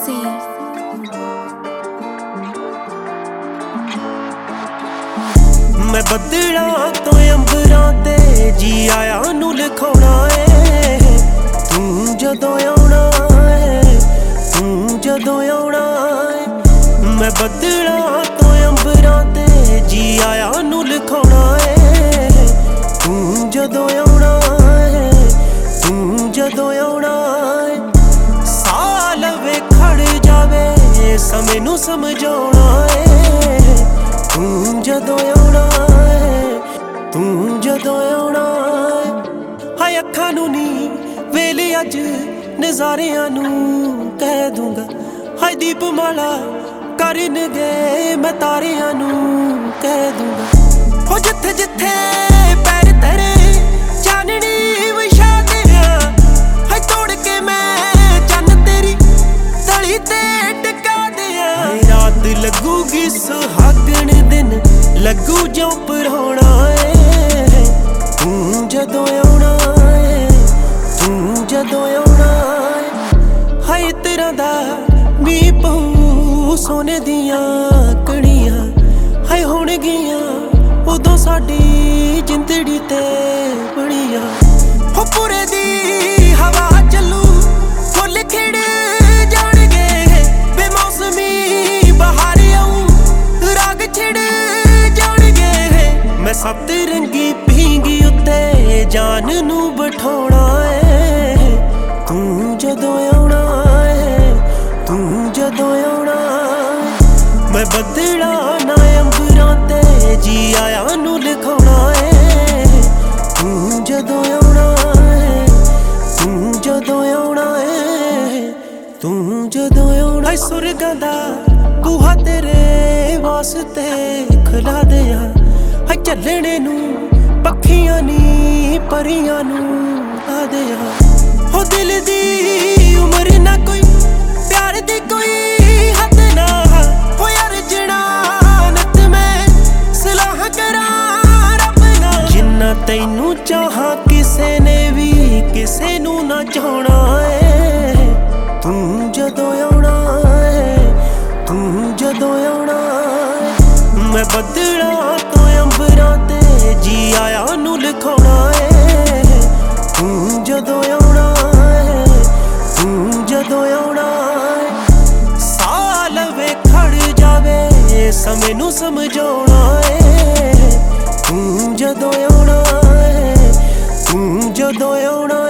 C. मैं बदला तो अंबरां ते जी आया नू लिखाउणा ए तू जदों आउणा ए तू जदों आउणा ए मैं बदला तो अंबरां ते जी आया नू लिखाउणा ए तू जदों आउणा ए तू जदों आउणा ए साल वे खड़ जावे समय नू समझाउणा ए तू जदों आउणा तू जदों आउणा हाय अखां नू नी वेले अज नज़ारियां नू कह दूंगा हाय दीपमाला करनगे मैं तारियां नू कह दूंगा हो जिथे जिथे पैर तेरे चाननी विछा दिया हाय तोड़ के मैं चन्न तेरी तली ते टिका दिया रात लगूगी सुहागण दिन लगू जो पराउणा ए तू जदों आउणा ए तू जदों आउणा ए हाय तेरा दा मीं पऊ सोने दियां कणियां हाय होणगियां उदों साडी जिंदड़ी ते बणियां हो पूरे दी हवा चलू फुल खिड़ जाणगे बेमौसमी बहार आऊं राग छिड़ जाणगे मैं सब रंगी पींगी उत्ते जान नू बिठाउणा ए तू जदों आउणा ए तू जदों आउणा मैं बदला ना अंबरां ते जी आया नू लिखाउणा ए तू जदों आउणा ए तू जदों आउणा ए तू जदों आउणा सुरगां दा बूहा तेरे वास्ते खुला दिया हाय चलने नू पखियां नी परियां नू ला दिया हो दिल दी उम्र ना कोई प्यार दी कोई हद ना हो यार जनानत मैं सलाह करा रब ना जिन्ना तैनू चाहा किसे ने भी किसे नू ना चाहना ए तू जदों आउणा ए तू जदों आउणा मैं बदला तो अंबरां ते जी आया नू लिखाउणा ए तू जदों आउणा ए तू जदों आउणा साल वे खड़ जावे समय नू समझाउणा ए तू जदों आउणा ए तू जदों आउणा